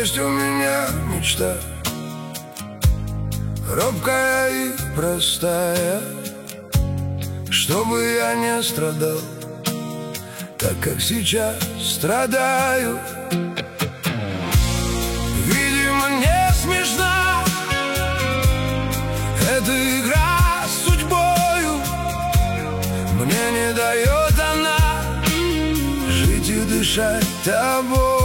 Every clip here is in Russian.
Есть у меня мечта, робкая и простая, чтобы я не страдал так, как сейчас страдаю. Видимо, не смешна эта игра с судьбою, мне не дает она жить и дышать тобою.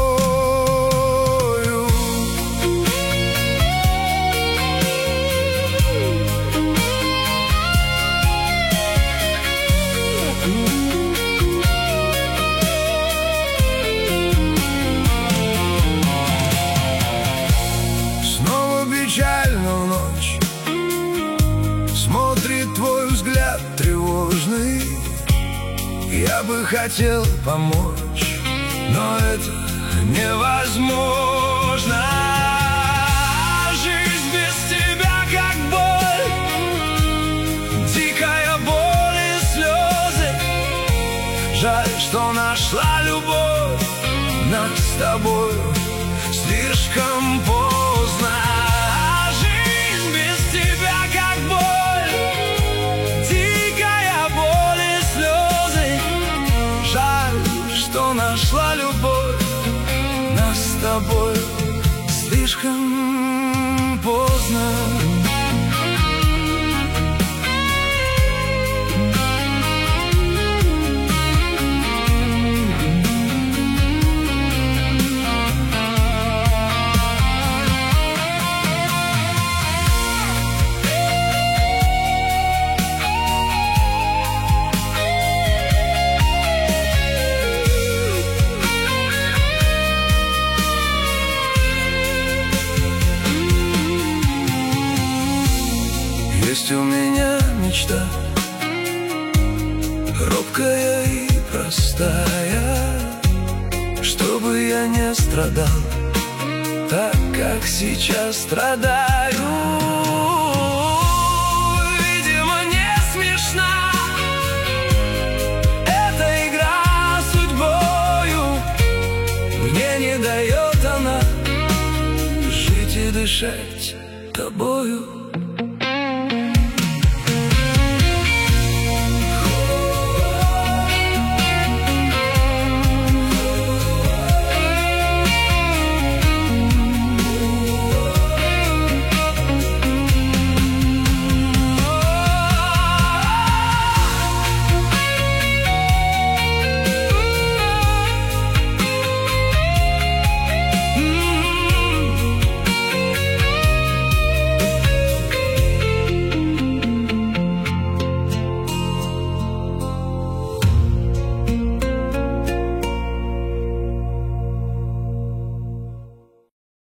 Печальную ночь смотрит твой взгляд тревожный. Я бы хотел помочь, но это невозможно. Жизнь без тебя как боль, дикая боль и слезы. Жаль, что нашла любовь нас с тобою слишком поздно. Нашла любовь нас с тобой слишком поздно. Есть у меня мечта, робкая и простая, чтобы я не страдал так, как сейчас страдаю. Видимо, не смешна эта игра с судьбою, мне не дает она жить и дышать тобою.